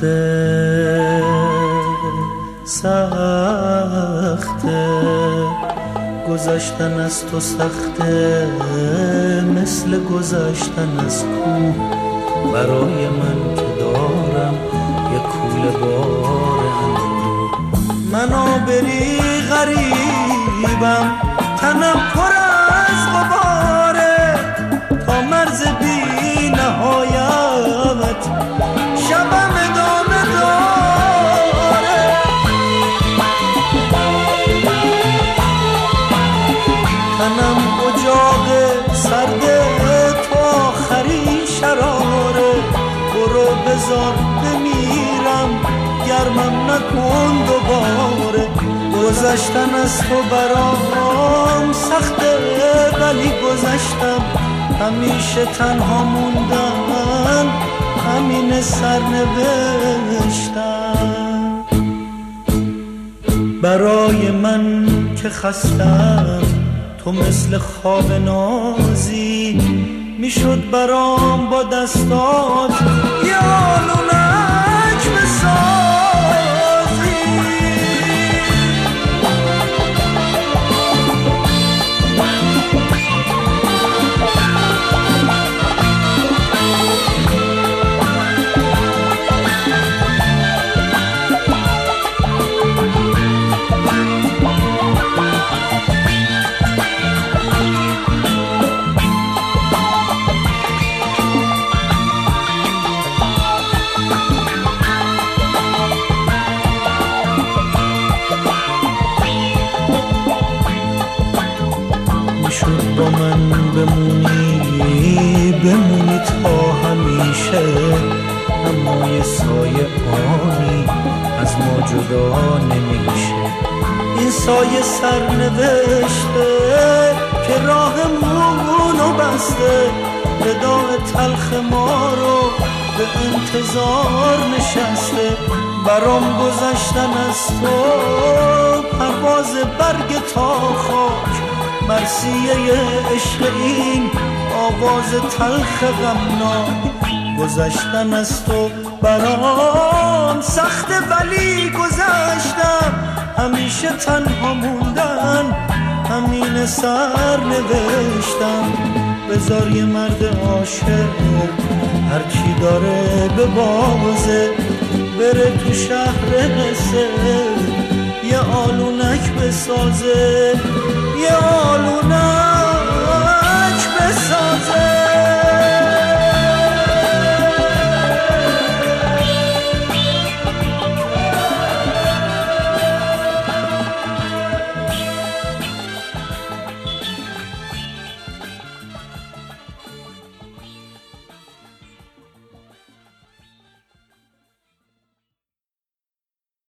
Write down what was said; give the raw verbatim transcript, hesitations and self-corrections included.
سخته سخته گذشتن از تو سخته، مثل گذشتن از کوه برای من که دارم یه کوله بار اندوه. من آبری غریبم، تنم پر از غباره، تا مرز بی نهایت شبم ادامه داره. تنم اجاق سرده تو آخرین شراره، برو بذار بمیرم گرمم نکن دوباره. گذشتن از تو برام سخته ولی گذشتم، همیشه تنها موندن همین سرنوشتم. برای من که خستم تو مثل خواب نازی، میشد برام با دستات یه آلونک بسازی. با من بمونی بمونی تا همیشه، اما یه سایه آنی از ما جدا نمیشه. این سایه سرنوشته که راهمونو بسته، وداع تلخ ما رو به انتظار نشسته. برام گذشتن از تو پرواز برگ تا خاک، مرثیه عشق این آواز تلخ غمناک. گذشتن از تو برام سخته ولی گذشتم، همیشه تنها موندن همین سر نوشتم. بذار یه مرد عاشق هر چی داره به بازه، بره تو شهر قصه یه آلونک بسازه، یه آلونک